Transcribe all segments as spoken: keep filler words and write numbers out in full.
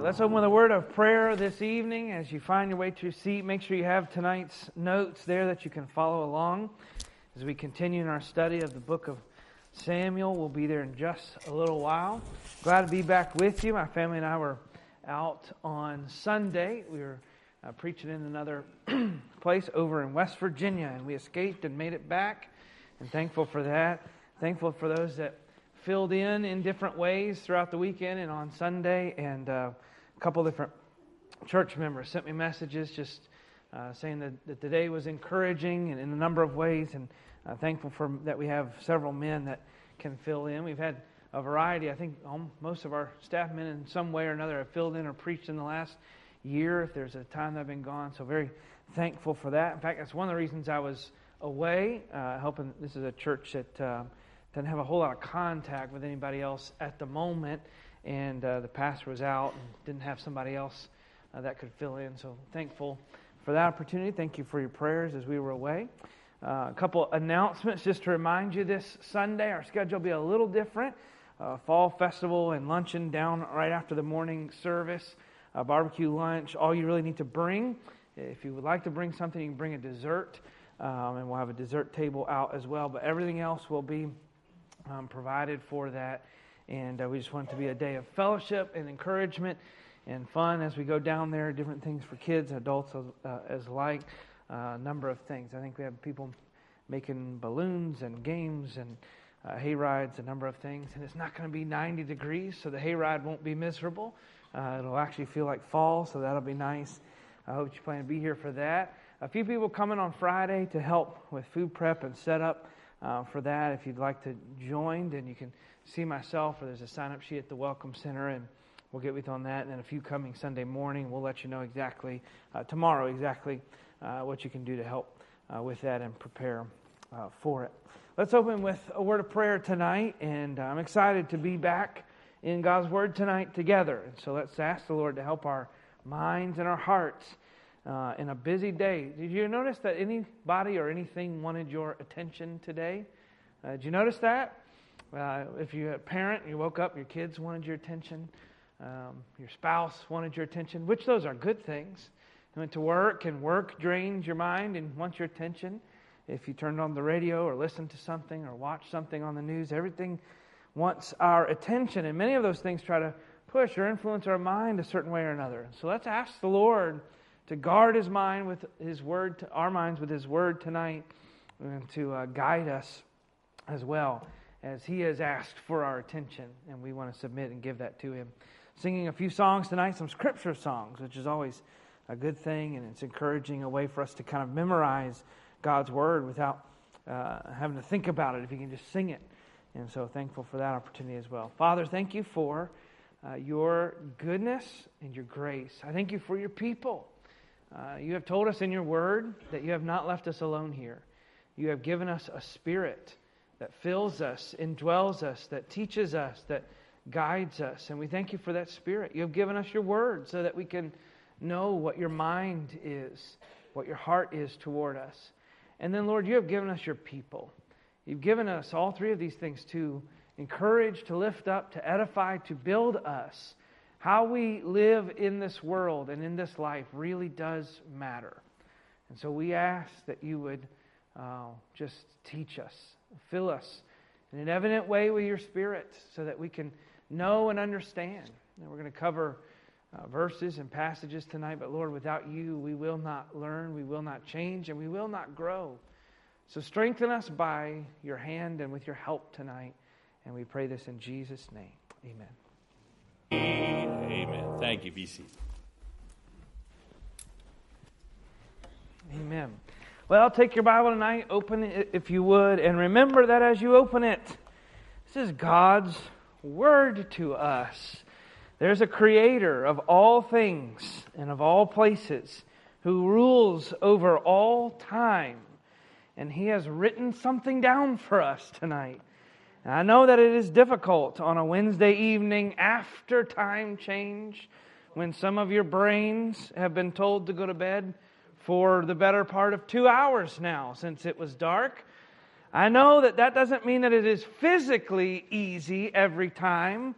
Let's open with a word of prayer this evening. As you find your way to your seat, make sure you have tonight's notes there that you can follow along as we continue in our study of the book of Samuel. We'll be there in just a little while. Glad to be back with you. My family and I were out on Sunday. We were uh, preaching in another place over in West Virginia, and we escaped and made it back. And thankful for that. Thankful for those that filled in in different ways throughout the weekend and on Sunday. And uh, a couple different church members sent me messages just uh, saying that, that the day was encouraging and in a number of ways. And uh, thankful for that we have several men that can fill in. We've had a variety. I think um, most of our staff men in some way or another have filled in or preached in the last year if there's a time that I've been gone. So very thankful for that. In fact, that's one of the reasons I was away, uh, helping. This is a church that uh, doesn't have a whole lot of contact with anybody else at the moment, and uh, the pastor was out and didn't have somebody else uh, that could fill in. So thankful for that opportunity. Thank you for your prayers as we were away. Uh, a couple announcements just to remind you this Sunday. Our schedule will be a little different. Uh, fall festival and luncheon down right after the morning service. Uh, barbecue lunch. All you really need to bring, if you would like to bring something, you can bring a dessert. Um, and we'll have a dessert table out as well. But everything else will be um, provided for that. And uh, we just want it to be a day of fellowship and encouragement and fun as we go down there. Different things for kids, adults uh, as like. A uh, number of things. I think we have people making balloons and games and uh, hay rides, a number of things. And it's not going to be ninety degrees, so the hay ride won't be miserable. Uh, it'll actually feel like fall, so that'll be nice. I hope you plan to be here for that. A few people coming on Friday to help with food prep and setup uh, for that. If you'd like to join, then you can see myself, or there's a sign-up sheet at the Welcome Center, and we'll get with you on that. And then a few coming Sunday morning. We'll let you know exactly, uh, tomorrow exactly, uh, what you can do to help uh, with that and prepare uh, for it. Let's open with a word of prayer tonight, and I'm excited to be back in God's Word tonight together. And so let's ask the Lord to help our minds and our hearts Uh, in a busy day. Did you notice that anybody or anything wanted your attention today? Uh, did you notice that? Uh, if you're a parent, you woke up, your kids wanted your attention, um, your spouse wanted your attention, which those are good things. You went to work, and work drains your mind and wants your attention. If you turned on the radio or listened to something or watched something on the news, everything wants our attention. And many of those things try to push or influence our mind a certain way or another. So let's ask the Lord to guard His mind with His Word, to our minds with His Word tonight, and to uh, guide us as well as He has asked for our attention, and we want to submit and give that to Him. Singing a few songs tonight, some scripture songs, which is always a good thing, and it's encouraging, a way for us to kind of memorize God's Word without uh, having to think about it, if you can just sing it. And so thankful for that opportunity as well. Father, thank you for uh, your goodness and your grace. I thank you for your people. Uh, you have told us in your word that you have not left us alone here. You have given us a Spirit that fills us, indwells us, that teaches us, that guides us. And we thank you for that Spirit. You have given us your word so that we can know what your mind is, what your heart is toward us. And then, Lord, you have given us your people. You've given us all three of these things to encourage, to lift up, to edify, to build us. How we live in this world and in this life really does matter. And so we ask that you would uh, just teach us, fill us in an evident way with your Spirit so that we can know and understand. And we're going to cover uh, verses and passages tonight, but Lord, without you, we will not learn, we will not change, and we will not grow. So strengthen us by your hand and with your help tonight. And we pray this in Jesus' name. Amen. Amen. Thank you, B C. Amen. Well, take your Bible tonight, open it if you would, and remember that as you open it, this is God's Word to us. There's a Creator of all things and of all places who rules over all time, and He has written something down for us tonight. And I know that it is difficult on a Wednesday evening after time change, when some of your brains have been told to go to bed for the better part of two hours now since it was dark. I know that that doesn't mean that it is physically easy every time,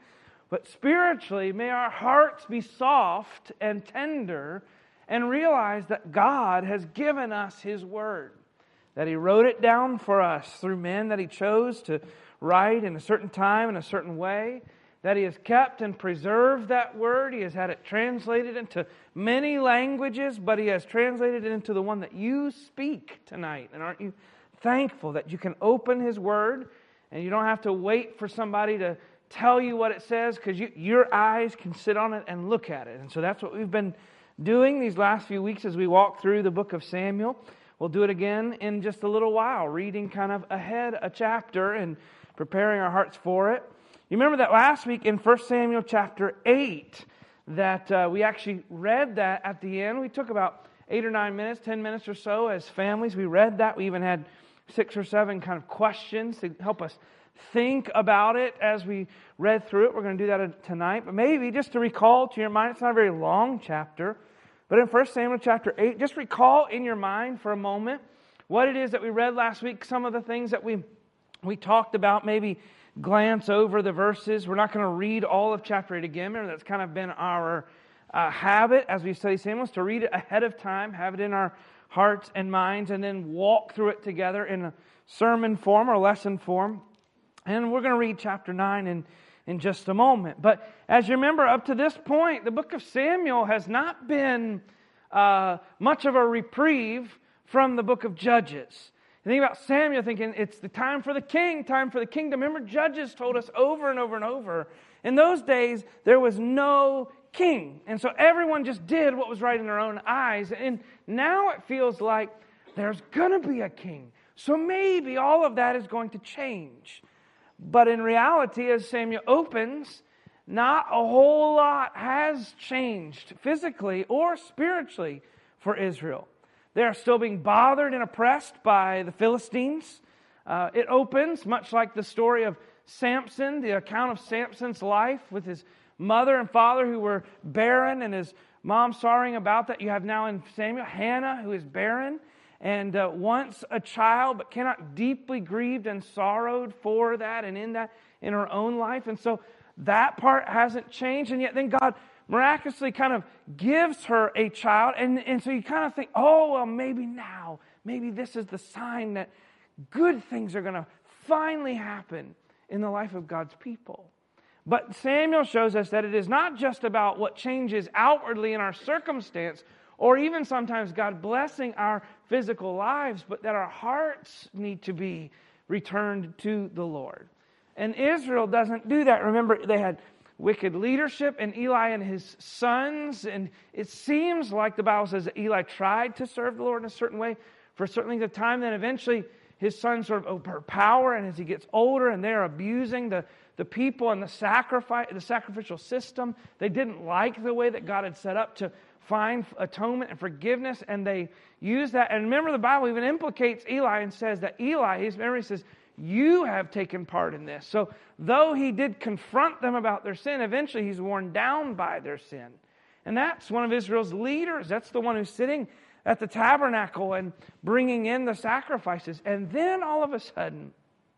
But spiritually, may our hearts be soft and tender and realize that God has given us His Word, that He wrote it down for us through men that He chose to write in a certain time, in a certain way, that He has kept and preserved that Word. He has had it translated into many languages, but He has translated it into the one that you speak tonight. And aren't you thankful that you can open His Word and you don't have to wait for somebody to tell you what it says, because you, your eyes can sit on it and look at it. And so that's what we've been doing these last few weeks as we walk through the book of Samuel. We'll do it again in just a little while, reading kind of ahead a chapter and preparing our hearts for it. You remember that last week in First Samuel chapter eight, that uh, we actually read that at the end. We took about eight or nine minutes, ten minutes or so as families. We read that. We even had six or seven kind of questions to help us think about it as we read through it. We're going to do that tonight. But maybe just to recall to your mind, it's not a very long chapter, but in First Samuel chapter eight, just recall in your mind for a moment what it is that we read last week, some of the things that we we talked about, maybe glance over the verses. We're not going to read all of chapter eight again. Remember, that's kind of been our uh, habit as we study Samuel, is to read it ahead of time, have it in our hearts and minds, and then walk through it together in a sermon form or lesson form. And we're going to read chapter nine in, in just a moment. But as you remember, up to this point, the book of Samuel has not been uh, much of a reprieve from the book of Judges. You think about Samuel thinking, it's the time for the king, time for the kingdom. Remember, Judges told us over and over and over, in those days, there was no king. And so everyone just did what was right in their own eyes. And now it feels like there's going to be a king. So maybe all of that is going to change. But in reality, as Samuel opens, not a whole lot has changed physically or spiritually for Israel. They are still being bothered and oppressed by the Philistines. Uh, it opens, much like the story of Samson, the account of Samson's life with his mother and father who were barren and his mom sorrowing about that. You have now in Samuel Hannah, who is barren and uh, once a child, but cannot deeply grieved and sorrowed for that and in that in her own life. And so that part hasn't changed. And yet then God miraculously kind of gives her a child. And, and so you kind of think, oh, well, maybe now, maybe this is the sign that good things are going to finally happen in the life of God's people. But Samuel shows us that it is not just about what changes outwardly in our circumstance, or even sometimes God blessing our physical lives, but that our hearts need to be returned to the Lord. And Israel doesn't do that. Remember, they had wicked leadership and Eli and his sons, and it seems like the Bible says that Eli tried to serve the Lord in a certain way for a certain length of time, then eventually his sons sort of overpower, and as he gets older and they're abusing the, the people and the sacrifice, the sacrificial system, they didn't like the way that God had set up to find atonement and forgiveness, and they use that. And remember, the Bible even implicates Eli and says that Eli, his memory says, you have taken part in this. So though he did confront them about their sin, eventually he's worn down by their sin. And that's one of Israel's leaders. That's the one who's sitting at the tabernacle and bringing in the sacrifices. And then all of a sudden,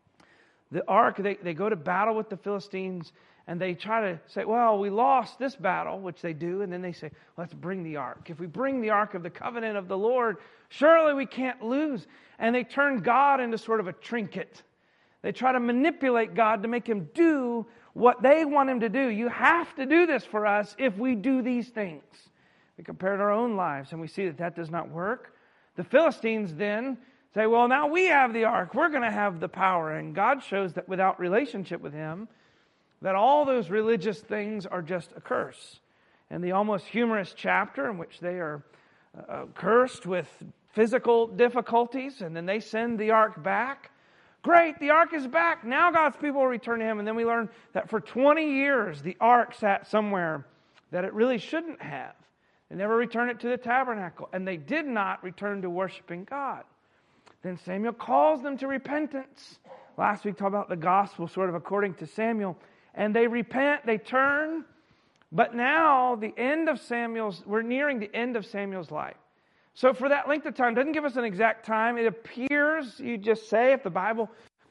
the ark, they, they go to battle with the Philistines, and they try to say, well, we lost this battle, which they do, and then they say, let's bring the ark. If we bring the ark of the covenant of the Lord, surely we can't lose. And they turn God into sort of a trinket. They try to manipulate God to make Him do what they want Him to do. You have to do this for us if we do these things. We compare our own lives, and we see that that does not work. The Philistines then say, well, now we have the ark. We're going to have the power. And God shows that without relationship with Him, that all those religious things are just a curse. And the almost humorous chapter in which they are uh, cursed with physical difficulties, and then they send the ark back. Great, the ark is back. Now God's people will return to Him. And then we learn that for twenty years, the ark sat somewhere that it really shouldn't have. They never returned it to the tabernacle. And they did not return to worshiping God. Then Samuel calls them to repentance. Last week, we talked about the gospel sort of according to Samuel. And they repent, they turn. But now, the end of Samuel's, we're nearing the end of Samuel's life. So for that length of time, doesn't give us an exact time. It appears, you just say, if the Bible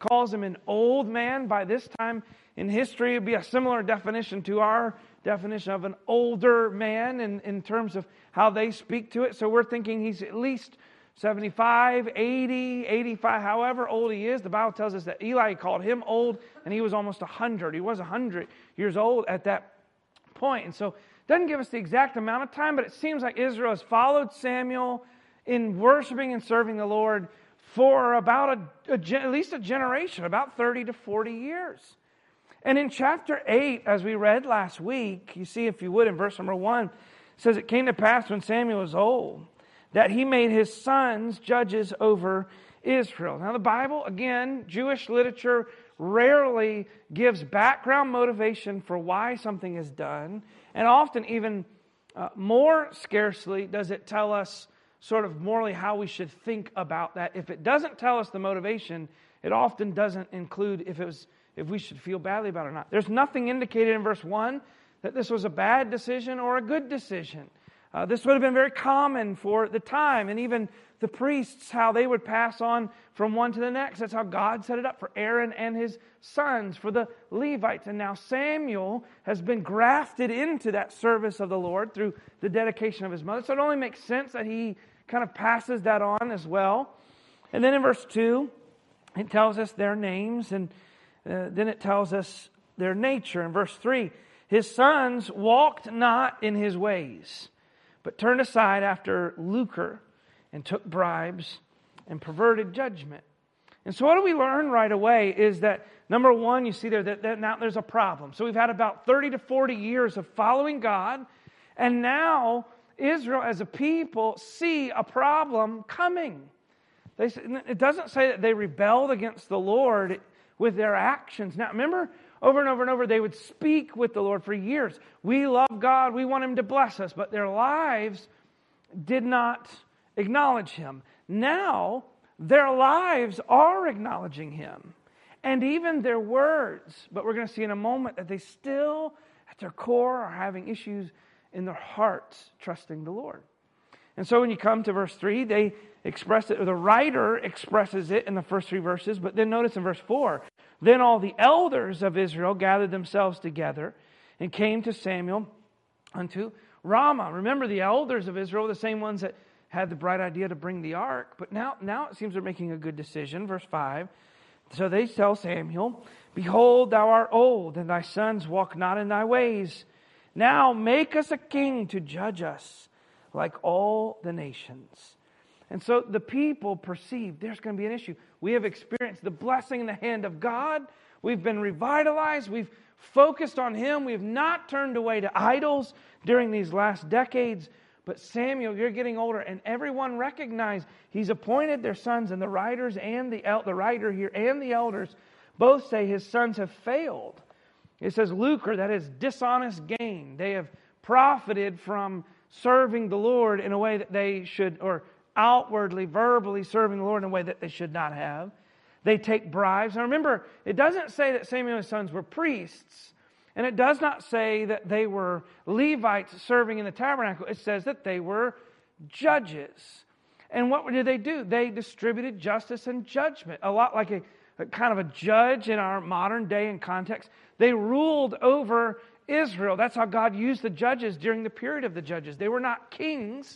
calls him an old man. By this time in history, it would be a similar definition to our definition of an older man in, in terms of how they speak to it. So we're thinking he's at least seventy-five, eighty, eighty-five, however old he is. The Bible tells us that Eli called him old, and he was almost one hundred. He was one hundred years old at that point. And so it doesn't give us the exact amount of time, but it seems like Israel has followed Samuel in worshiping and serving the Lord for about a, a at least a generation, about thirty to forty years. And in chapter eight, as we read last week, you see, if you would, in verse number one, it says, "It came to pass when Samuel was old, that he made his sons judges over Israel." Now the Bible, again, Jewish literature rarely gives background motivation for why something is done. And often even uh, more scarcely does it tell us sort of morally how we should think about that. If it doesn't tell us the motivation, it often doesn't include if it was if we should feel badly about it or not. There's nothing indicated in verse one that this was a bad decision or a good decision. Uh, this would have been very common for the time, and even the priests, how they would pass on from one to the next. That's how God set it up for Aaron and his sons, for the Levites. And now Samuel has been grafted into that service of the Lord through the dedication of his mother. So it only makes sense that he kind of passes that on as well. And then in verse two, it tells us their names, and uh, then it tells us their nature. In verse three, his sons walked not in his ways, but turned aside after lucre and took bribes and perverted judgment. And so what do we learn right away is that, number one, you see there that, that now there's a problem. So we've had about thirty to forty years of following God, and now Israel as a people see a problem coming. They, it doesn't say that they rebelled against the Lord with their actions. Now remember, over and over and over, they would speak with the Lord for years. We love God. We want Him to bless us. But their lives did not acknowledge Him. Now, their lives are acknowledging Him. And even their words. But we're going to see in a moment that they still, at their core, are having issues in their hearts trusting the Lord. And so when you come to verse three, they express it, or the writer expresses it in the first three verses. But then notice in verse four, "Then all the elders of Israel gathered themselves together and came to Samuel unto Ramah." Remember, the elders of Israel, the same ones that had the bright idea to bring the ark. But now, now it seems they're making a good decision. Verse five, "So they tell Samuel, Behold, thou art old, and thy sons walk not in thy ways. Now make us a king to judge us like all the nations." And so the people perceive there's going to be an issue. We have experienced the blessing in the hand of God. We've been revitalized. We've focused on Him. We have not turned away to idols during these last decades. But Samuel, you're getting older, and everyone recognized He's appointed their sons, and the writers and the el- the writer here and the elders both say his sons have failed. It says lucre, that is dishonest gain. They have profited from serving the Lord in a way that they should, or outwardly, verbally serving the Lord in a way that they should not have. They take bribes. Now remember, it doesn't say that Samuel and his sons were priests, and it does not say that they were Levites serving in the tabernacle. It says that they were judges. And what did they do? They distributed justice and judgment. A lot like a, a kind of a judge in our modern day and context. They ruled over Israel. That's how God used the judges during the period of the judges. They were not kings.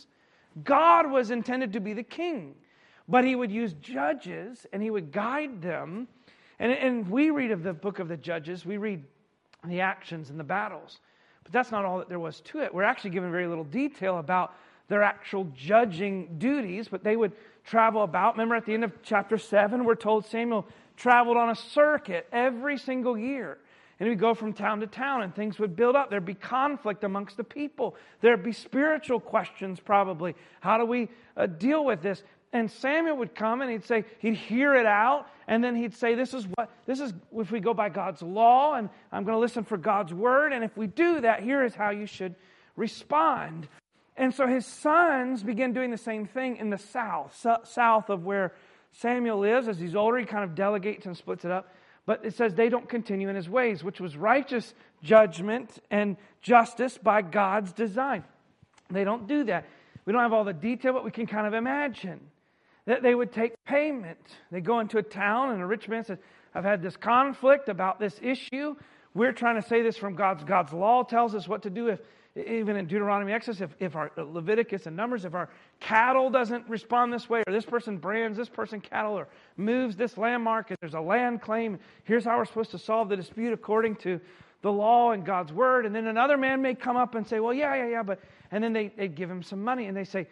God was intended to be the king. But He would use judges and He would guide them. And, and we read of the book of the Judges. We read the actions and the battles. But that's not all that there was to it. We're actually given very little detail about their actual judging duties. But they would travel about. Remember at the end of chapter seven, we're told Samuel traveled on a circuit every single year. And he would go from town to town, and things would build up. There'd be conflict amongst the people. There'd be spiritual questions probably. How do we uh, deal with this? And Samuel would come and he'd say, he'd hear it out, and then he'd say, this is what, this is if we go by God's law, and I'm going to listen for God's word, and if we do that, here is how you should respond. And so his sons began doing the same thing in the south, so, south of where Samuel lives. As he's older, he kind of delegates and splits it up. But it says they don't continue in his ways, which was righteous judgment and justice by God's design. They don't do that. We don't have all the detail, but we can kind of imagine that they would take payment. They go into a town, and a rich man says, I've had this conflict about this issue. We're trying to say this from God's God's law tells us what to do. If even in Deuteronomy, Exodus, if, if our Leviticus and Numbers, if our cattle doesn't respond this way, or this person brands this person cattle, or moves this landmark, and there's a land claim, here's how we're supposed to solve the dispute according to the law and God's word. And then another man may come up and say, well, yeah, yeah, yeah, but, and then they, they give him some money, and they say,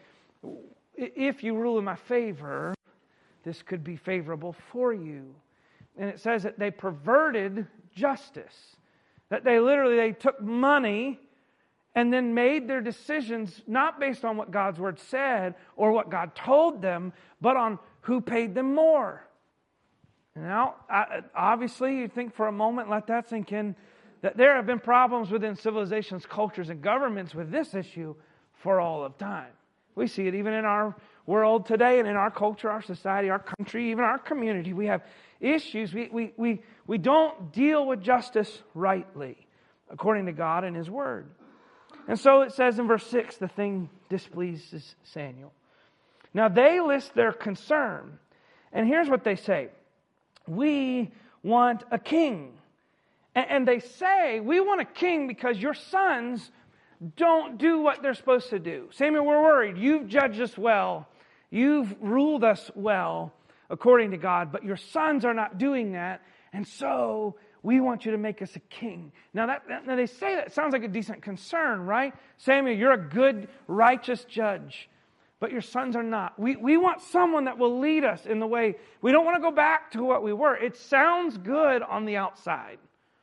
if you rule in my favor, this could be favorable for you. And it says that they perverted justice. That they literally, they took money and then made their decisions not based on what God's word said or what God told them, but on who paid them more. Now, obviously, you think for a moment, let that sink in, that there have been problems within civilizations, cultures, and governments with this issue for all of time. We see it even in our world today and in our culture, our society, our country, even our community. We have issues. We, we, we, we don't deal with justice rightly, according to God and His Word. And so it says in verse six, the thing displeases Samuel. Now they list their concern. And here's what they say. We want a king. And, and they say, we want a king because your sons don't do what they're supposed to do. Samuel, we're worried. You've judged us well. You've ruled us well according to God, but your sons are not doing that. And so we want you to make us a king. Now, that, that, now they say that sounds like a decent concern, right? Samuel, you're a good, righteous judge, but your sons are not. We, we want someone that will lead us in the way. We don't want to go back to what we were. It sounds good on the outside,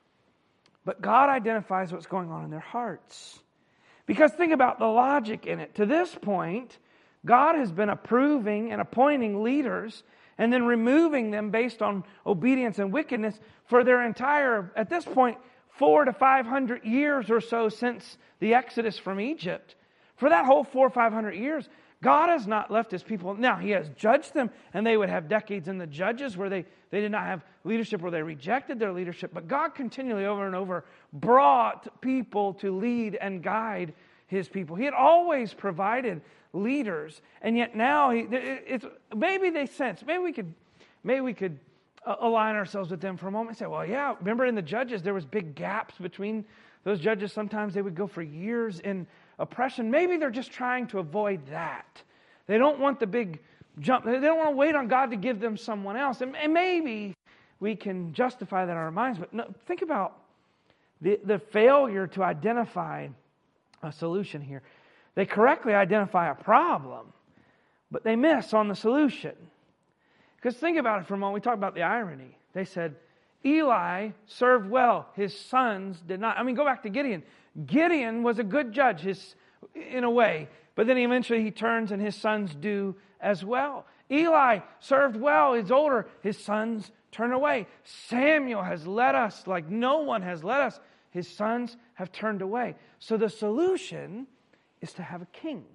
but God identifies what's going on in their hearts. Because think about the logic in it. To this point, God has been approving and appointing leaders and then removing them based on obedience and wickedness for their entire, at this point, four to five hundred years or so since the Exodus from Egypt. For that whole four or five hundred years, God has not left His people. Now, He has judged them, and they would have decades in the Judges where they, they did not have leadership, where they rejected their leadership. But God continually over and over brought people to lead and guide His people. He had always provided leaders, and yet now he, it's maybe they sense, maybe we could, maybe we could align ourselves with them for a moment and say, well, yeah, remember in the Judges there was big gaps between those judges. Sometimes they would go for years in oppression. Maybe they're just trying to avoid that. They don't want the big jump. They don't want to wait on God to give them someone else. And, and maybe we can justify that in our minds. But no, think about the, the failure to identify a solution here. They correctly identify a problem, but they miss on the solution. Because think about it for a moment. We talk about the irony. They said, Eli served well. His sons did not. I mean, go back to Gideon. Gideon was a good judge his, in a way, but then eventually he turns and his sons do as well. Eli served well. He's older. His sons turn away. Samuel has led us like no one has led us. His sons have turned away. So the solution is to have a king.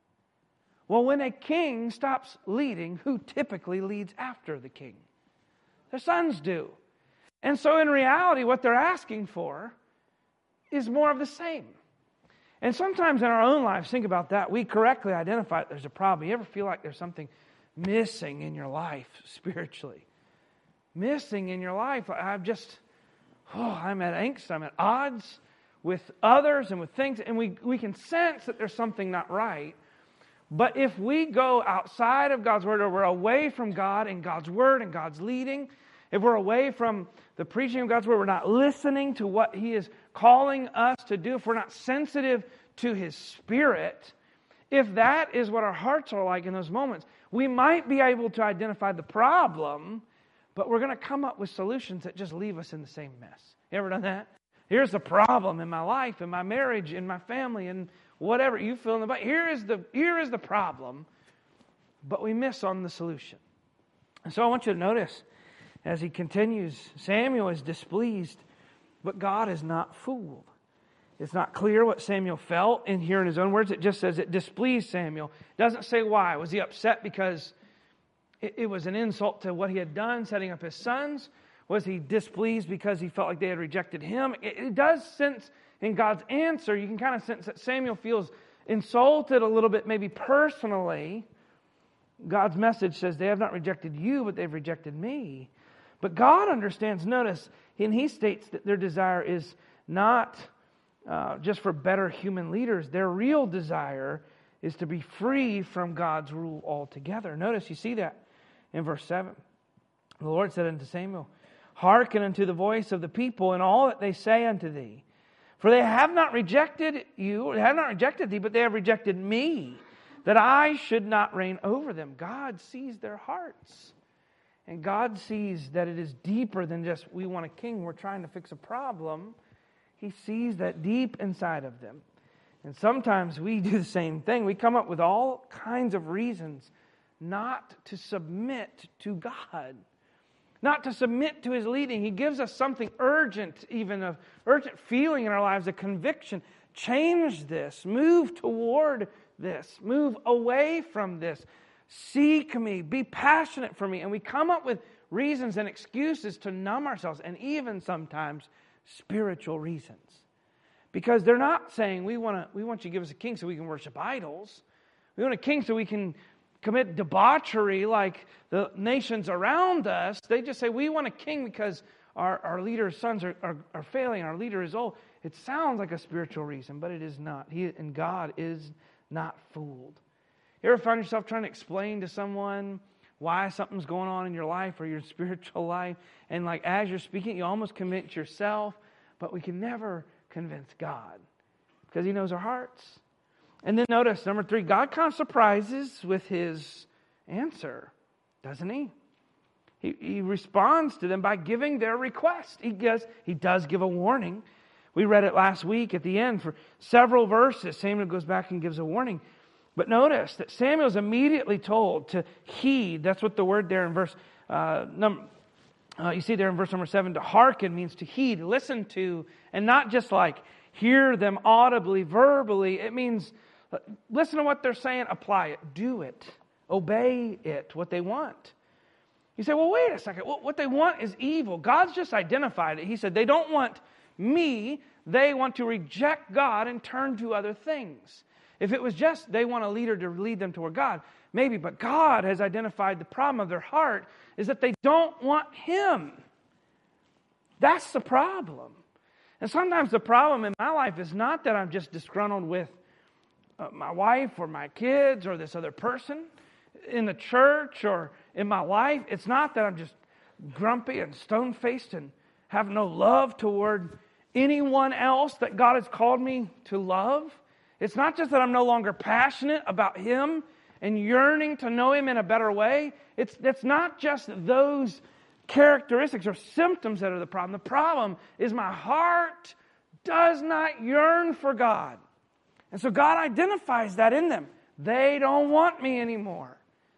Well, when a king stops leading, who typically leads after the king? Their sons do. And so in reality, what they're asking for is more of the same. And sometimes in our own lives, think about that. We correctly identify that there's a problem. You ever feel like there's something missing in your life spiritually? Missing in your life. I've just, oh, I'm at angst. I'm at odds with others and with things, and we, we can sense that there's something not right. But if we go outside of God's Word, or we're away from God and God's Word and God's leading, if we're away from the preaching of God's Word, we're not listening to what He is calling us to do, if we're not sensitive to His Spirit, if that is what our hearts are like in those moments, we might be able to identify the problem, but we're going to come up with solutions that just leave us in the same mess. You ever done that? Here's the problem in my life, in my marriage, in my family, and whatever you fill in the blank. Here is the here is the problem, but we miss on the solution. And so I want you to notice as he continues, Samuel is displeased, but God is not fooled. It's not clear what Samuel felt in here in his own words. It just says it displeased Samuel. It doesn't say why. Was he upset because it, it was an insult to what he had done, setting up his sons? Was he displeased because he felt like they had rejected him? It, it does sense in God's answer, you can kind of sense that Samuel feels insulted a little bit, maybe personally. God's message says, they have not rejected you, but they've rejected me. But God understands, notice, and He states that their desire is not uh, just for better human leaders. Their real desire is to be free from God's rule altogether. Notice, you see that in verse seven. The Lord said unto Samuel, hearken unto the voice of the people in all that they say unto thee. For they have not rejected you, they have not rejected thee, but they have rejected me, that I should not reign over them. God sees their hearts. And God sees that it is deeper than just, we want a king, we're trying to fix a problem. He sees that deep inside of them. And sometimes we do the same thing. We come up with all kinds of reasons not to submit to God. Not to submit to His leading. He gives us something urgent, even an urgent feeling in our lives, a conviction. Change this. Move toward this. Move away from this. Seek me. Be passionate for me. And we come up with reasons and excuses to numb ourselves, and even sometimes spiritual reasons. Because they're not saying, we want to, we want you to give us a king so we can worship idols. We want a king so we can commit debauchery like the nations around us. They just say, we want a king because our, our leader's sons are, are, are failing, our leader is old. It sounds like a spiritual reason, but it is not. He and God is not fooled. You ever find yourself trying to explain to someone why something's going on in your life or your spiritual life, and like as you're speaking, you almost convince yourself, but we can never convince God because He knows our hearts. And then notice, number three, God kind of surprises with His answer, doesn't He? He, he responds to them by giving their request. He does, he does give a warning. We read it last week at the end for several verses. Samuel goes back and gives a warning. But notice that Samuel's immediately told to heed. That's what the word there in verse uh, number. Uh, you see there in verse number seven, to hearken means to heed, listen to, and not just like hear them audibly, verbally. It means listen to what they're saying, apply it, do it, obey it, what they want. You say, well, wait a second. What they want is evil. God's just identified it. He said they don't want me. They want to reject God and turn to other things. If it was just they want a leader to lead them toward God, maybe. But God has identified the problem of their heart is that they don't want Him. That's the problem. And sometimes the problem in my life is not that I'm just disgruntled with uh, my wife or my kids or this other person in the church or in my life. It's not that I'm just grumpy and stone-faced and have no love toward anyone else that God has called me to love. It's not just that I'm no longer passionate about Him and yearning to know Him in a better way. It's, it's not just those characteristics or symptoms that are the problem. The problem is my heart does not yearn for God. And so God identifies that in them. They don't want me anymore.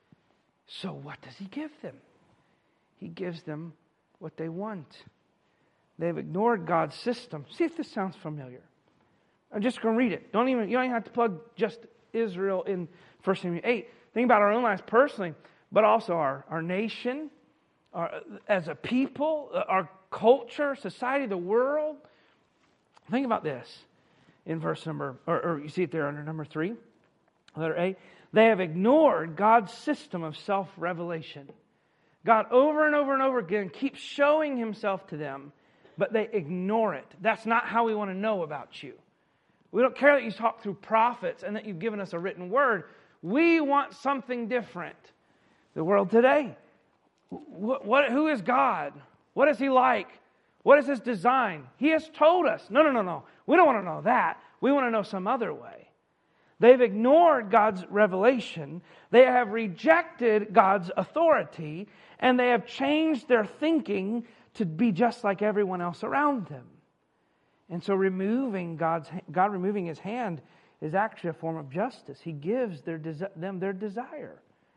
So what does He give them? He gives them what they want. They've ignored God's system. See if this sounds familiar. I'm just going to read it. Don't even you don't even have to plug just Israel in First Samuel eight. Think about our own lives personally, but also our, our nation, our, as a people, our culture, society, the world. Think about this in verse number, or, or you see it there under number three, letter A. They have ignored God's system of self-revelation. God over and over and over again keeps showing Himself to them, but they ignore it. That's not how we want to know about you. We don't care that you talk through prophets and that you've given us a written word. We want something different. The world today, what, what, who is God? What is He like? What is His design? He has told us. No, no, no, no. We don't want to know that. We want to know some other way. They've ignored God's revelation. They have rejected God's authority. And they have changed their thinking to be just like everyone else around them. And so removing God's God removing His hand is actually a form of justice. He gives their them their desire.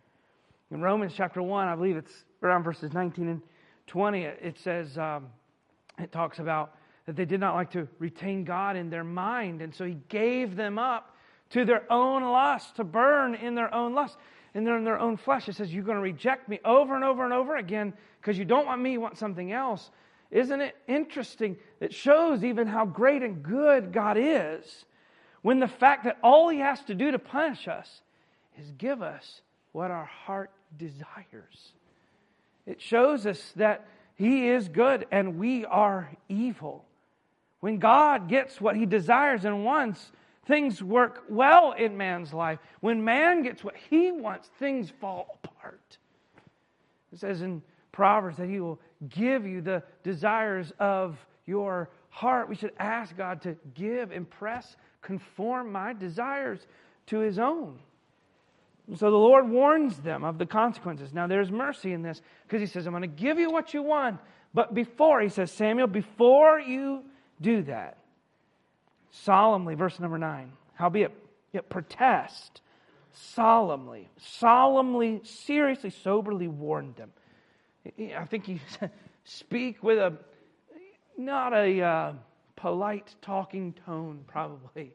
In Romans chapter one, I believe it's around verses nineteen and twenty, it says, um, it talks about that they did not like to retain God in their mind. And so He gave them up to their own lust, to burn in their own lust, in their, in their own flesh. It says, you're going to reject me over and over and over again because you don't want me, you want something else. Isn't it interesting? It shows even how great and good God is when the fact that all He has to do to punish us is give us what our heart desires. It shows us that He is good and we are evil. When God gets what He desires and wants, things work well in man's life. When man gets what he wants, things fall apart. It says in Proverbs that He will give you the desires of your heart. We should ask God to give, impress, conform my desires to His own. So the Lord warns them of the consequences. Now there's mercy in this because He says, I'm going to give you what you want. But before, He says, Samuel, before you do that, solemnly, verse number nine, howbeit it protest, solemnly, solemnly, seriously, soberly warned them. I think He speak with a, not a uh, polite talking tone probably.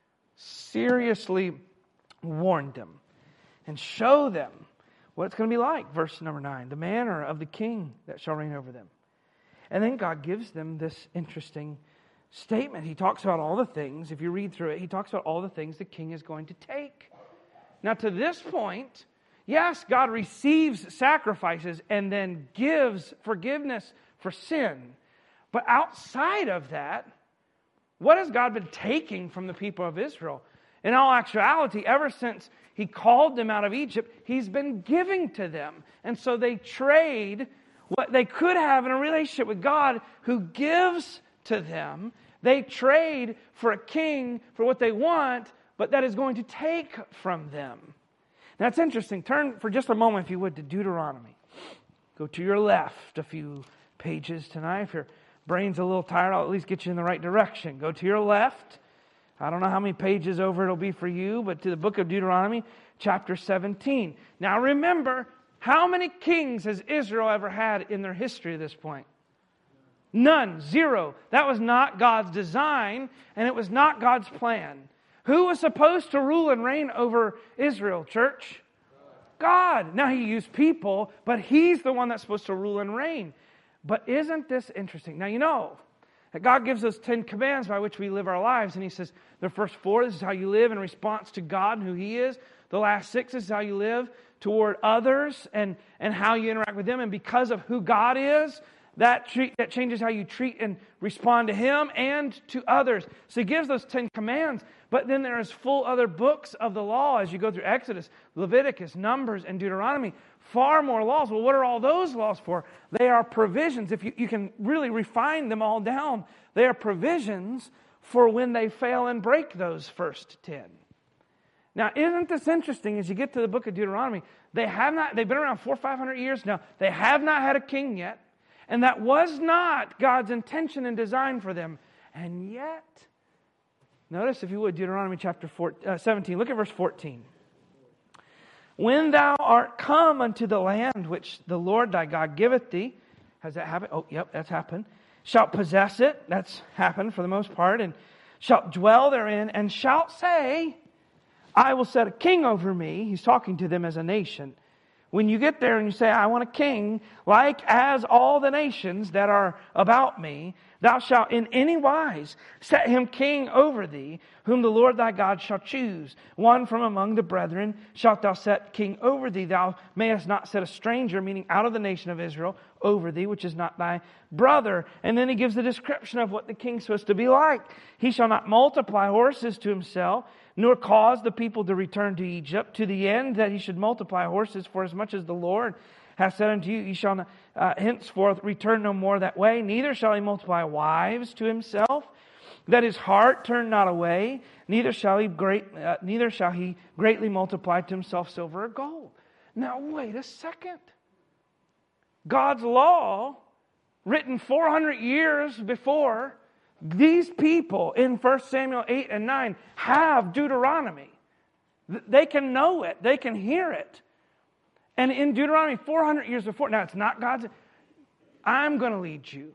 Seriously warned them. And show them what it's going to be like. Verse number nine. The manner of the king that shall reign over them. And then God gives them this interesting statement. He talks about all the things. If you read through it, He talks about all the things the king is going to take. Now to this point, yes, God receives sacrifices and then gives forgiveness for sin. But outside of that, what has God been taking from the people of Israel? In all actuality, ever since He called them out of Egypt, He's been giving to them. And so they trade what they could have in a relationship with God who gives to them. They trade for a king for what they want, but that is going to take from them. Now it's interesting. Turn for just a moment, if you would, to Deuteronomy. Go to your left a few pages tonight. If your brain's a little tired, I'll at least get you in the right direction. Go to your left. I don't know how many pages over it'll be for you, but to the book of Deuteronomy, chapter seventeen. Now remember, how many kings has Israel ever had in their history at this point? None. Zero. That was not God's design, and it was not God's plan. Who was supposed to rule and reign over Israel, church? God. Now He used people, but He's the one that's supposed to rule and reign. But isn't this interesting? Now you know that God gives us Ten Commands by which we live our lives. And He says, the first four, this is how you live in response to God and who He is. The last six, this is how you live toward others and, and how you interact with them. And because of who God is, that treat, that changes how you treat and respond to Him and to others. So He gives those Ten Commands. But then there's full other books of the law as you go through Exodus, Leviticus, Numbers, and Deuteronomy. Far more laws. Well, what are all those laws for? They are provisions. If you, you can really refine them all down, they are provisions for when they fail and break those first ten. Now, isn't this interesting? As you get to the book of Deuteronomy, they have not, they've been around four or five hundred years now. They have not had a king yet. And that was not God's intention and design for them. And yet, notice if you would, Deuteronomy chapter four, uh, seventeen, look at verse fourteen. When thou art come unto the land which the Lord thy God giveth thee, has that happened? Oh, yep, that's happened. Shalt possess it, that's happened for the most part, and shalt dwell therein, and shalt say, I will set a king over me. He's talking to them as a nation. When you get there and you say, I want a king, like as all the nations that are about me, thou shalt in any wise set him king over thee, whom the Lord thy God shall choose. One from among the brethren shalt thou set king over thee. Thou mayest not set a stranger, meaning out of the nation of Israel, over thee, which is not thy brother. And then he gives a description of what the king's supposed to be like. He shall not multiply horses to himself, nor cause the people to return to Egypt, to the end that he should multiply horses, for as much as the Lord hath said unto you, ye shall not, uh, henceforth return no more that way. Neither shall he multiply wives to himself, that his heart turn not away. Neither shall he great, uh, neither shall he greatly multiply to himself silver or gold. Now wait a second. God's law, written four hundred years before, these people in First Samuel eight and nine have Deuteronomy. They can know it. They can hear it. And in Deuteronomy four hundred years before, now it's not God's, I'm going to lead you.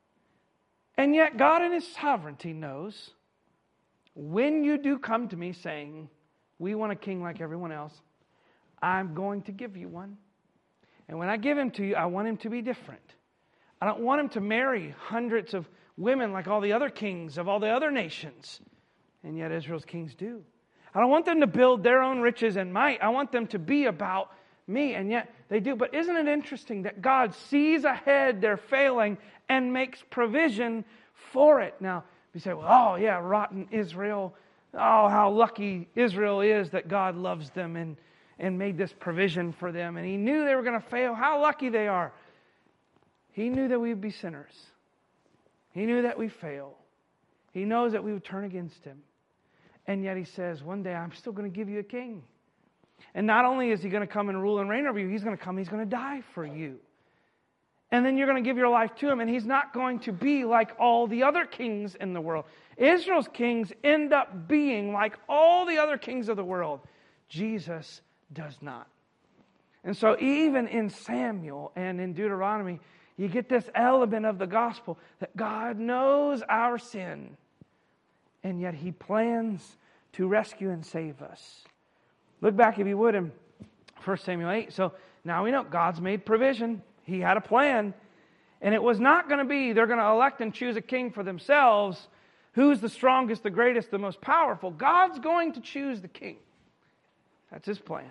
And yet God in His sovereignty knows when you do come to me saying, we want a king like everyone else, I'm going to give you one. And when I give him to you, I want him to be different. I don't want him to marry hundreds of women like all the other kings of all the other nations. And yet Israel's kings do. I don't want them to build their own riches and might. I want them to be about me, and yet they do. But isn't it interesting that God sees ahead their failing and makes provision for it? Now, you say, well, oh yeah, rotten Israel. Oh, how lucky Israel is that God loves them and, and made this provision for them. And He knew they were going to fail. How lucky they are. He knew that we would be sinners. He knew that we fail. He knows that we would turn against Him. And yet He says, one day I'm still going to give you a king. And not only is He going to come and rule and reign over you, He's going to come, He's going to die for you. And then you're going to give your life to Him, and He's not going to be like all the other kings in the world. Israel's kings end up being like all the other kings of the world. Jesus does not. And so even in Samuel and in Deuteronomy, you get this element of the gospel that God knows our sin, and yet He plans to rescue and save us. Look back, if you would, in First Samuel eight. So now we know God's made provision. He had a plan. And it was not going to be they're going to elect and choose a king for themselves. Who's the strongest, the greatest, the most powerful? God's going to choose the king. That's His plan.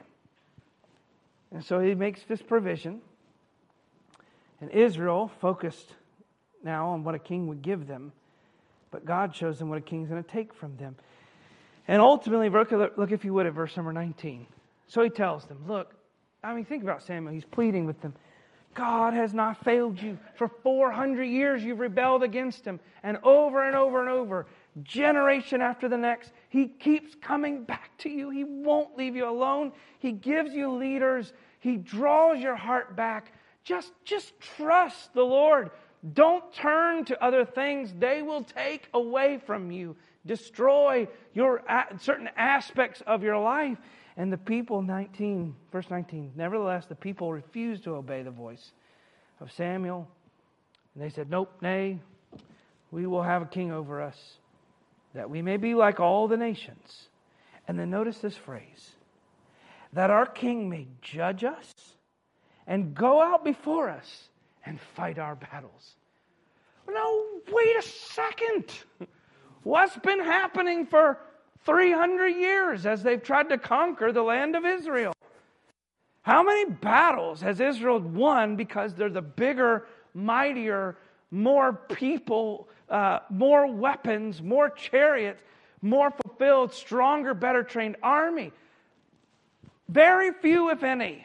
And so He makes this provision. And Israel focused now on what a king would give them. But God shows them what a king's going to take from them. And ultimately, look, look if you would at verse number nineteen. So He tells them, look, I mean, think about Samuel. He's pleading with them. God has not failed you. For four hundred years you've rebelled against Him. And over and over and over, generation after the next, He keeps coming back to you. He won't leave you alone. He gives you leaders. He draws your heart back. Just, just trust the Lord. Don't turn to other things. They will take away from you, destroy your certain aspects of your life. And the people, nineteen, verse nineteen, nevertheless, the people refused to obey the voice of Samuel. And they said, nope, nay, we will have a king over us, that we may be like all the nations. And then notice this phrase, that our king may judge us and go out before us and fight our battles. No, wait a second. What's been happening for three hundred years as they've tried to conquer the land of Israel? How many battles has Israel won because they're the bigger, mightier, more people, uh, more weapons, more chariots, more fulfilled, stronger, better trained army? Very few, if any.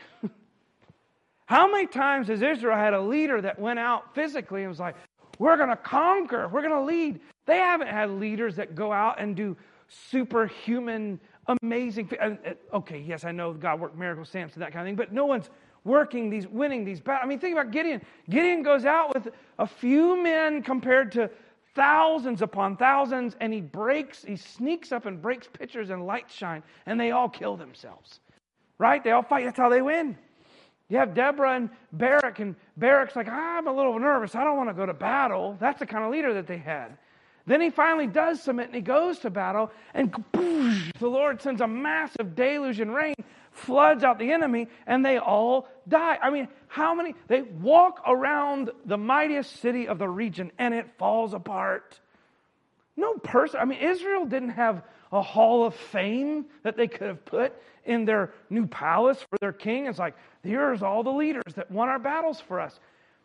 How many times has Israel had a leader that went out physically and was like, we're going to conquer, we're going to lead? They haven't had leaders that go out and do superhuman, amazing. Okay, yes, I know God worked miracles, Samson, that kind of thing, but no one's working these, winning these battles. I mean, think about Gideon. Gideon goes out with a few men compared to thousands upon thousands, and he breaks, he sneaks up and breaks pitchers and lights shine, and they all kill themselves. Right? They all fight. That's how they win. You have Deborah and Barak, and Barak's like, I'm a little nervous. I don't want to go to battle. That's the kind of leader that they had. Then he finally does submit, and he goes to battle, and boosh, the Lord sends a massive deluge and rain, floods out the enemy, and they all die. I mean, how many? They walk around the mightiest city of the region, and it falls apart. No person, I mean, Israel didn't have a hall of fame that they could have put in their new palace for their king. It's like, here's all the leaders that won our battles for us.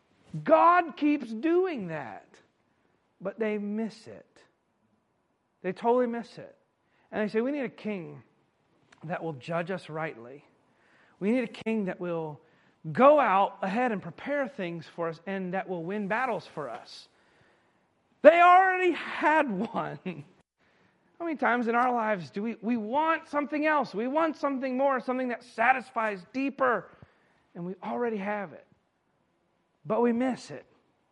God keeps doing that. But they miss it. They totally miss it. And they say, we need a king that will judge us rightly. We need a king that will go out ahead and prepare things for us and that will win battles for us. They already had one. How many times in our lives do we, we want something else? We want something more, something that satisfies deeper. And we already have it. But we miss it.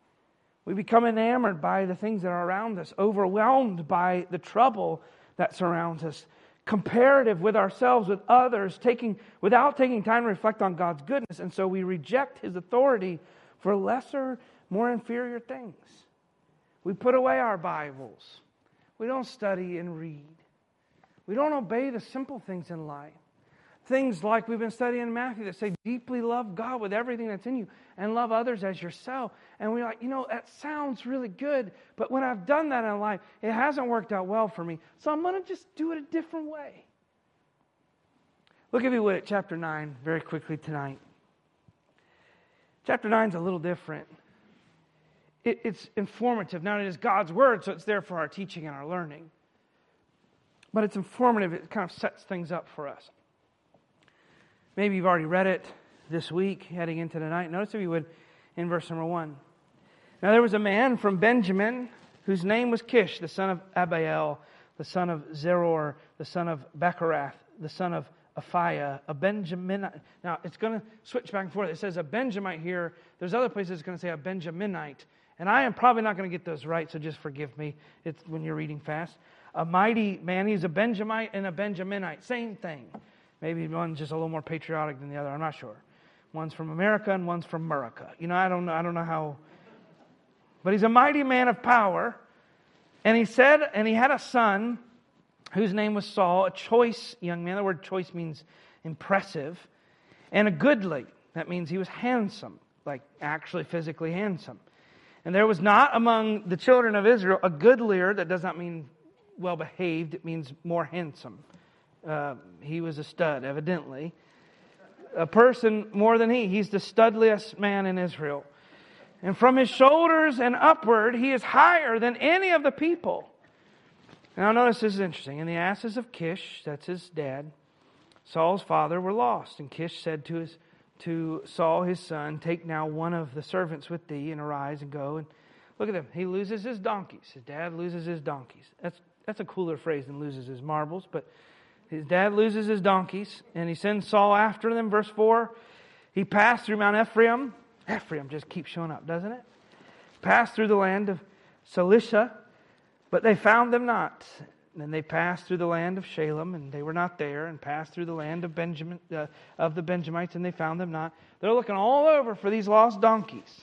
We become enamored by the things that are around us, overwhelmed by the trouble that surrounds us, comparative with ourselves, with others, taking without taking time to reflect on God's goodness. And so we reject His authority for lesser, more inferior things. We put away our Bibles. We don't study and read. We don't obey the simple things in life. Things like we've been studying in Matthew that say, deeply love God with everything that's in you and love others as yourself. And we're like, you know, that sounds really good, but when I've done that in life, it hasn't worked out well for me. So I'm going to just do it a different way. Look, if you would, at chapter nine very quickly tonight. Chapter nine is a little different. It, it's informative. Now, it is God's Word, so it's there for our teaching and our learning. But it's informative. It kind of sets things up for us. Maybe you've already read it this week, heading into tonight. Notice, if you would, in verse number one. Now, there was a man from Benjamin whose name was Kish, the son of Abiel, the son of Zeror, the son of Becharath, the son of Aphiah, a Benjaminite. Now, it's going to switch back and forth. It says a Benjamite here. There's other places it's going to say a Benjaminite. And I am probably not going to get those right, so just forgive me It's when you're reading fast. A mighty man. He's a Benjamite and a Benjaminite. Same thing. Maybe one's just a little more patriotic than the other. I'm not sure. One's from America and one's from America. You know, I don't know. I don't know how. But he's a mighty man of power. And he said, and he had a son whose name was Saul, a choice young man. The word choice means impressive. And a goodly. That means he was handsome, like actually physically handsome. And there was not among the children of Israel a goodlier. That does not mean well-behaved. It means more handsome. Uh, he was a stud, evidently. A person more than he. He's the studliest man in Israel. And from his shoulders and upward, he is higher than any of the people. Now notice this is interesting. And the asses of Kish, that's his dad, Saul's father, were lost. And Kish said to his to Saul his son, take now one of the servants with thee, and arise and go. And look at him. He loses his donkeys. His dad loses his donkeys. That's that's a cooler phrase than loses his marbles. But his dad loses his donkeys, and he sends Saul after them. Verse four, he passed through Mount Ephraim. Ephraim just keeps showing up, doesn't it? Passed through the land of Cilicia, but they found them not. And then they passed through the land of Shalem, and they were not there. And passed through the land of Benjamin, uh, of the Benjamites, and they found them not. They're looking all over for these lost donkeys.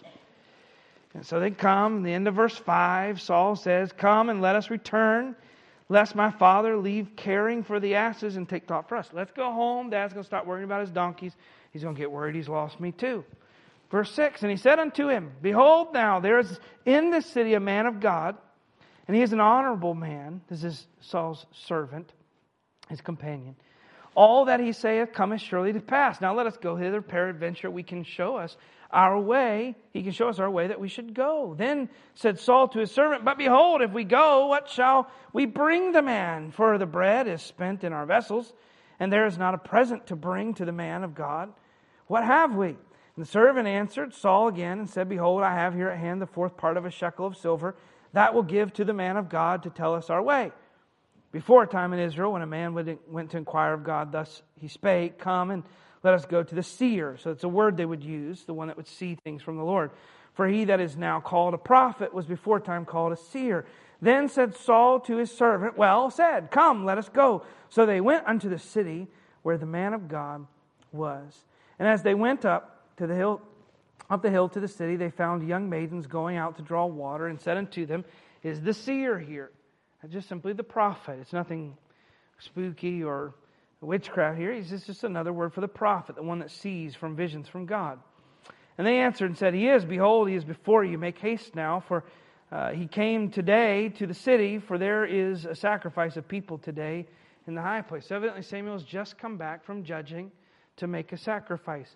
And so they come. The end of verse five, Saul says, come and let us return, lest my father leave caring for the asses and take thought for us. Let's go home. Dad's going to stop worrying about his donkeys. He's going to get worried he's lost me too. Verse six, and he said unto him, behold now, there is in this city a man of God, and he is an honorable man. This is Saul's servant, his companion. All that he saith cometh surely to pass. Now let us go hither, peradventure we can show us our way. He can show us our way that we should go. Then said Saul to his servant, but behold, if we go, what shall we bring the man? For the bread is spent in our vessels, and there is not a present to bring to the man of God. What have we? And the servant answered Saul again and said, behold, I have here at hand the fourth part of a shekel of silver. That will give to the man of God to tell us our way. Before a time in Israel, when a man went to inquire of God, thus he spake, come and let us go to the seer. So it's a word they would use, the one that would see things from the Lord. For he that is now called a prophet was before time called a seer. Then said Saul to his servant, well said, come, let us go. So they went unto the city where the man of God was. And as they went up to the hill, up the hill to the city, they found young maidens going out to draw water, and said unto them, is the seer here? And just simply the prophet. It's nothing spooky or witchcraft here. It's just another word for the prophet, the one that sees from visions from God. And they answered and said, he is. Behold, he is before you. Make haste now, for uh, he came today to the city, for there is a sacrifice of people today in the high place. So evidently Samuel's just come back from judging to make a sacrifice.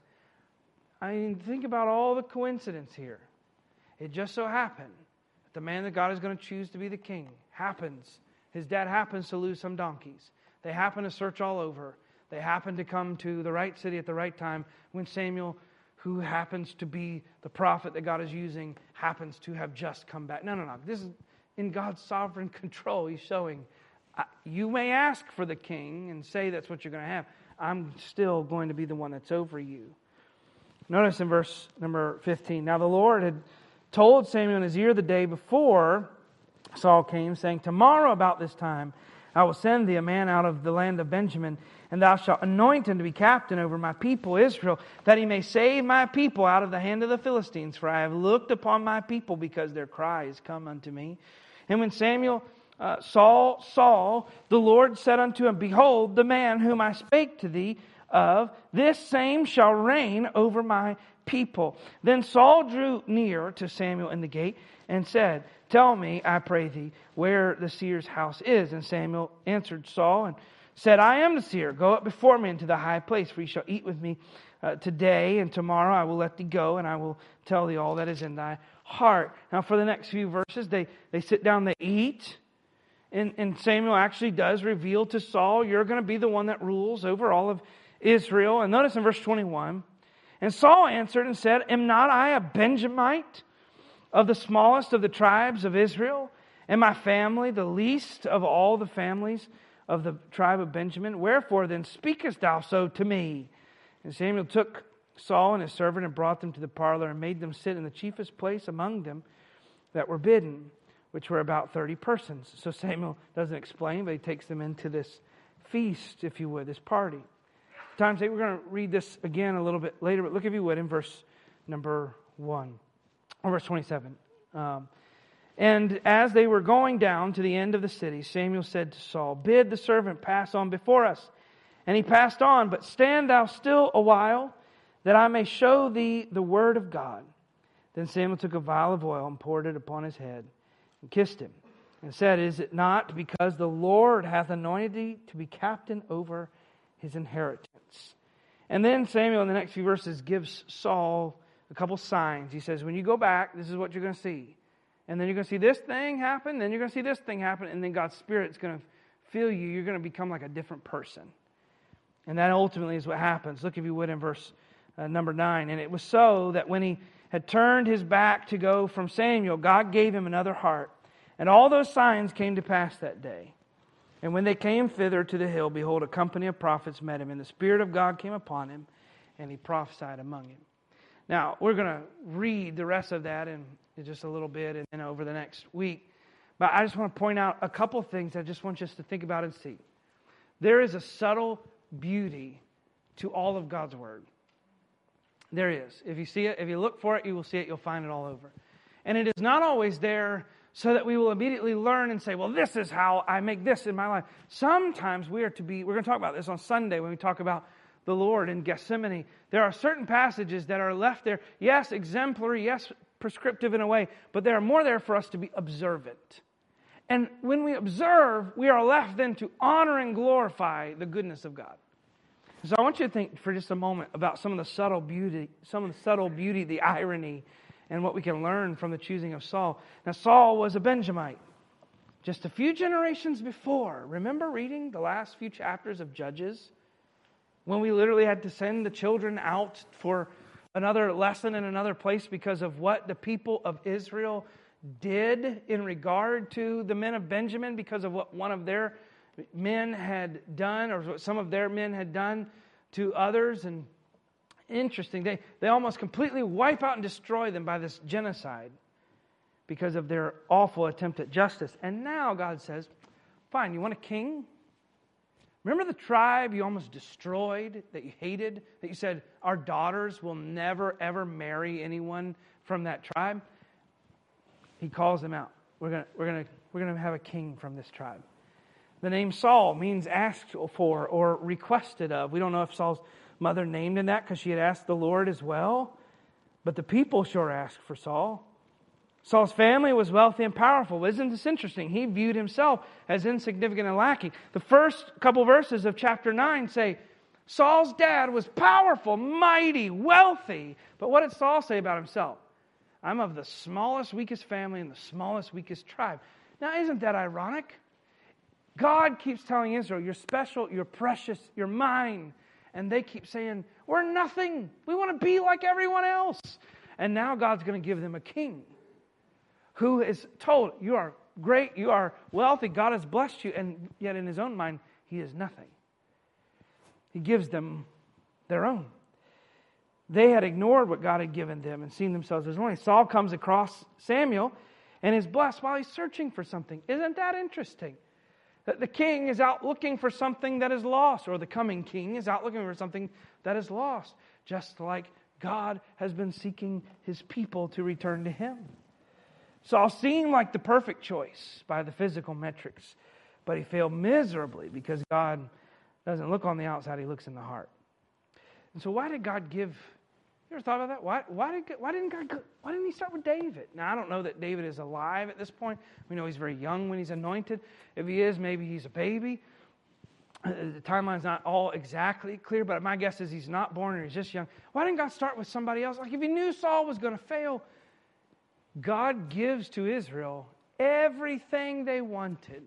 I mean, think about all the coincidence here. It just so happened that the man that God is going to choose to be the king happens. His dad happens to lose some donkeys. They happen to search all over. They happen to come to the right city at the right time when Samuel, who happens to be the prophet that God is using, happens to have just come back. No, no, no. This is in God's sovereign control. He's showing, you may ask for the king and say that's what you're going to have. I'm still going to be the one that's over you. Notice in verse number fifteen, now the Lord had told Samuel in his ear the day before Saul came, saying, tomorrow about this time I will send thee a man out of the land of Benjamin, and thou shalt anoint him to be captain over my people Israel, that he may save my people out of the hand of the Philistines. For I have looked upon my people, because their cry is come unto me. And when Samuel uh, saw Saul, the Lord said unto him, behold, the man whom I spake to thee of, this same shall reign over my people. Then Saul drew near to Samuel in the gate and said, tell me, I pray thee, where the seer's house is. And Samuel answered Saul and said, I am the seer. Go up before me into the high place, for you shall eat with me uh, today, and tomorrow I will let thee go, and I will tell thee all that is in thy heart. Now for the next few verses, they, they sit down, they eat, and, and Samuel actually does reveal to Saul, you're going to be the one that rules over all of Israel. And notice in verse twenty-one, and Saul answered and said, am not I a Benjamite of the smallest of the tribes of Israel, and my family the least of all the families of the tribe of Benjamin? Wherefore then speakest thou so to me? And Samuel took Saul and his servant and brought them to the parlor and made them sit in the chiefest place among them that were bidden, which were about thirty persons. So Samuel doesn't explain, but he takes them into this feast, if you would, this party. Time's eight, we're going to read this again a little bit later, but look, if you would, in verse number one, or verse twenty-seven. Um, And as they were going down to the end of the city, Samuel said to Saul, bid the servant pass on before us. And he passed on, but stand thou still a while, that I may show thee the word of God. Then Samuel took a vial of oil and poured it upon his head, and kissed him, and said, is it not because the Lord hath anointed thee to be captain over his inheritance? And then Samuel, in the next few verses, gives Saul a couple signs. He says, when you go back, this is what you're going to see. And then you're going to see this thing happen, then you're going to see this thing happen, and then God's Spirit's going to fill you. You're going to become like a different person. And that ultimately is what happens. Look, if you would, in verse uh, number nine. And it was so that when he had turned his back to go from Samuel, God gave him another heart. And all those signs came to pass that day. And when they came thither to the hill, behold, a company of prophets met him, and the Spirit of God came upon him, and he prophesied among him. Now, we're going to read the rest of that in just a little bit and then over the next week. But I just want to point out a couple things I just want you to think about and see. There is a subtle beauty to all of God's Word. There is. If you see it, if you look for it, you will see it. You'll find it all over. And it is not always there so that we will immediately learn and say, well, this is how I make this in my life. Sometimes we are to be, we're going to talk about this on Sunday when we talk about the Lord in Gethsemane. There are certain passages that are left there, yes, exemplary, yes, prescriptive in a way, but they are more there for us to be observant. And when we observe, we are left then to honor and glorify the goodness of God. So I want you to think for just a moment about some of the subtle beauty, some of the subtle beauty, the irony, and what we can learn from the choosing of Saul. Now, Saul was a Benjamite. Just a few generations before, remember reading the last few chapters of Judges? When we literally had to send the children out for another lesson in another place because of what the people of Israel did in regard to the men of Benjamin, because of what one of their men had done, or what some of their men had done to others. And interesting, they, they almost completely wipe out and destroy them by this genocide because of their awful attempt at justice. And now God says, fine, you want a king? Remember the tribe you almost destroyed, that you hated, that you said, our daughters will never, ever marry anyone from that tribe? He calls them out. We're going we're going we're going to have a king from this tribe. The name Saul means asked for or requested of. We don't know if Saul's mother named him that because she had asked the Lord as well. But the people sure asked for Saul. Saul's family was wealthy and powerful. Isn't this interesting? He viewed himself as insignificant and lacking. The first couple verses of chapter nine say, Saul's dad was powerful, mighty, wealthy. But what did Saul say about himself? I'm of the smallest, weakest family and the smallest, weakest tribe. Now, isn't that ironic? God keeps telling Israel, you're special, you're precious, you're mine. And they keep saying, we're nothing. We want to be like everyone else. And now God's going to give them a king who is told, you are great, you are wealthy, God has blessed you, and yet in his own mind, he is nothing. He gives them their own. They had ignored what God had given them and seen themselves as one. Saul comes across Samuel and is blessed while he's searching for something. Isn't that interesting? That the king is out looking for something that is lost, or the coming king is out looking for something that is lost, just like God has been seeking his people to return to him. Saul seemed like the perfect choice by the physical metrics, but he failed miserably because God doesn't look on the outside, he looks in the heart. And so why did God give... You ever thought about that? Why, why, did, why, didn't God, why didn't he start with David? Now, I don't know that David is alive at this point. We know he's very young when he's anointed. If he is, maybe he's a baby. The timeline's not all exactly clear, but my guess is he's not born or he's just young. Why didn't God start with somebody else? Like if he knew Saul was going to fail, God gives to Israel everything they wanted.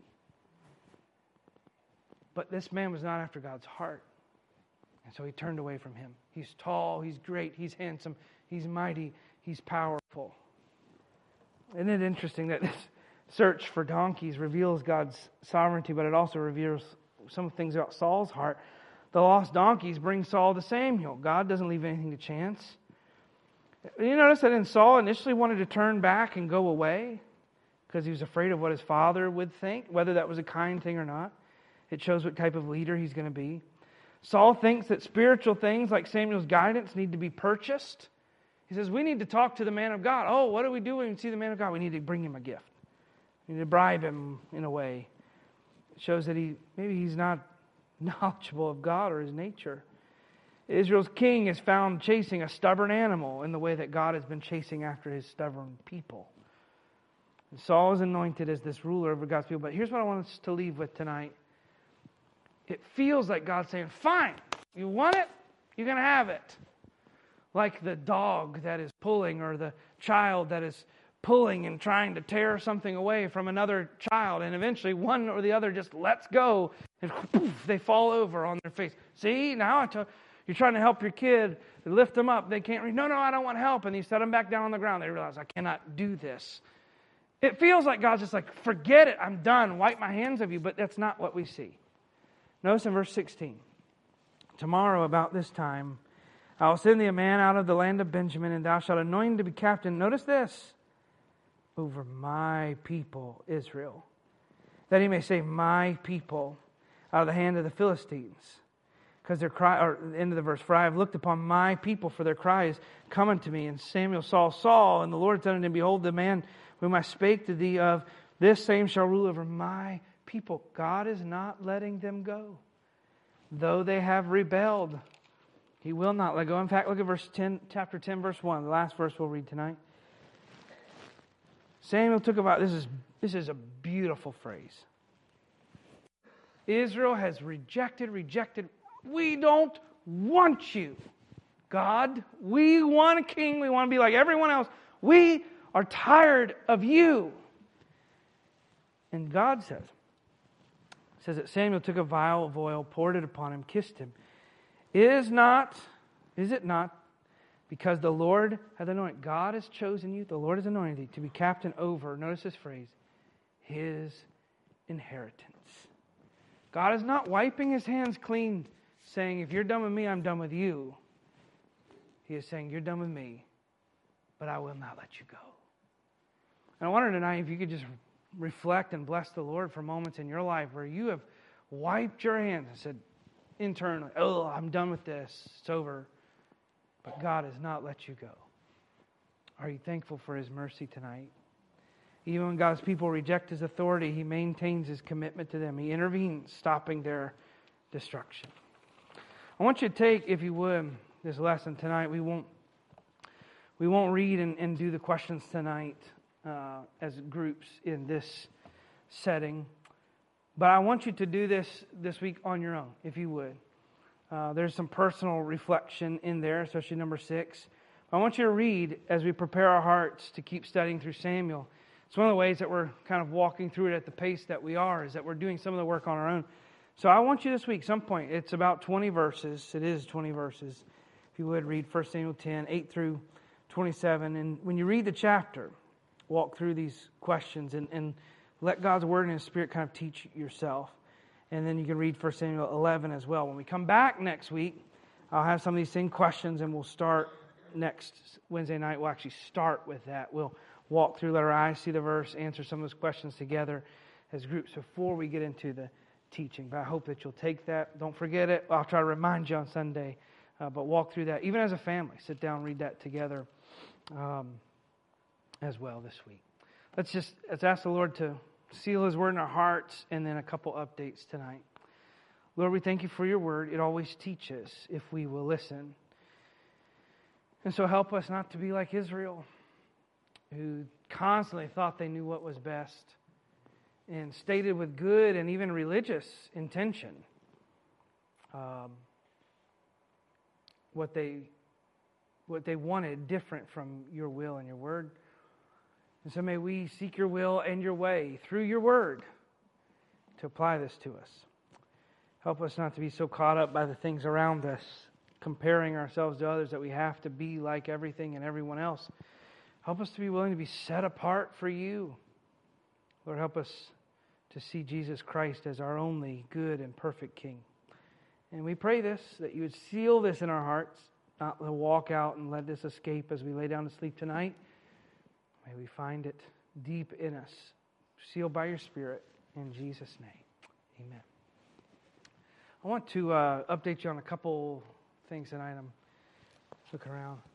But this man was not after God's heart. And so he turned away from him. He's tall, he's great, he's handsome, he's mighty, he's powerful. Isn't it interesting that this search for donkeys reveals God's sovereignty, but it also reveals some things about Saul's heart. The lost donkeys bring Saul to Samuel. God doesn't leave anything to chance. You notice that in Saul initially wanted to turn back and go away because he was afraid of what his father would think, whether that was a kind thing or not. It shows what type of leader he's going to be. Saul thinks that spiritual things like Samuel's guidance need to be purchased. He says, we need to talk to the man of God. Oh, what do we do when we see the man of God? We need to bring him a gift. We need to bribe him in a way. It shows that he maybe he's not knowledgeable of God or His nature. Israel's king is found chasing a stubborn animal in the way that God has been chasing after His stubborn people. And Saul is anointed as this ruler over God's people. But here's what I want us to leave with tonight. It feels like God's saying, fine, you want it? You're going to have it. Like the dog that is pulling or the child that is pulling and trying to tear something away from another child, and eventually one or the other just lets go and poof, they fall over on their face. See, now I told, you're trying to help your kid, lift them up, they can't reach. No, no, I don't want help. And you set them back down on the ground. They realize, I cannot do this. It feels like God's just like, forget it, I'm done, wipe my hands of you, but that's not what we see. Notice in verse sixteen, tomorrow about this time, I will send thee a man out of the land of Benjamin, and thou shalt anoint him to be captain. Notice this, over my people Israel, that he may save my people out of the hand of the Philistines. Because their cry, or the end of the verse, for I have looked upon my people, for their cry is come unto me. And Samuel saw Saul, and the Lord said unto him, behold, the man whom I spake to thee of, this same shall rule over my people. God is not letting them go. Though they have rebelled, He will not let go. In fact, look at verse ten, chapter ten, verse one, the last verse we'll read tonight. Samuel took about, this is, this is a beautiful phrase. Israel has rejected, rejected. We don't want you, God. We want a king. We want to be like everyone else. We are tired of you. And God says, says that Samuel took a vial of oil, poured it upon him, kissed him. Is not, is it not, because the Lord hath anointed, God has chosen you, the Lord has anointed thee to be captain over, notice this phrase, His inheritance. God is not wiping His hands clean, saying, if you're done with me, I'm done with you. He is saying, you're done with me, but I will not let you go. And I wonder tonight if you could just reflect and bless the Lord for moments in your life where you have wiped your hands and said internally, oh, I'm done with this, it's over. But God has not let you go. Are you thankful for His mercy tonight? Even when God's people reject His authority, He maintains His commitment to them. He intervenes, stopping their destruction. I want you to take, if you would, this lesson tonight. We won't we won't read and, and do the questions tonight uh, as groups in this setting. But I want you to do this this week on your own, if you would. Uh, there's some personal reflection in there, especially number six. I want you to read as we prepare our hearts to keep studying through Samuel. It's one of the ways that we're kind of walking through it at the pace that we are, is that we're doing some of the work on our own. So I want you this week, some point, it's about twenty verses. It is twenty verses. If you would, read First Samuel ten, eight through twenty-seven. And when you read the chapter, walk through these questions and, and let God's Word and His Spirit kind of teach yourself. And then you can read First Samuel eleven as well. When we come back next week, I'll have some of these same questions, and we'll start next Wednesday night. We'll actually start with that. We'll walk through, let our eyes see the verse, answer some of those questions together as groups before we get into the teaching. But I hope that you'll take that. Don't forget it. I'll try to remind you on Sunday. Uh, but walk through that. Even as a family, sit down and read that together um, as well this week. Let's just let's ask the Lord to seal His Word in our hearts, and then a couple updates tonight. Lord, we thank You for Your Word. It always teaches if we will listen. And so help us not to be like Israel, who constantly thought they knew what was best and stated with good and even religious intention um, what they what they wanted different from your will and your word. And so may we seek your will and your way through your word to apply this to us. Help us not to be so caught up by the things around us, comparing ourselves to others, that we have to be like everything and everyone else. Help us to be willing to be set apart for you. Lord, help us to see Jesus Christ as our only good and perfect King. And we pray this, that you would seal this in our hearts, not to walk out and let this escape as we lay down to sleep tonight. May we find it deep in us, sealed by your Spirit, in Jesus' name. Amen. I want to uh, update you on a couple things tonight. I'm looking around.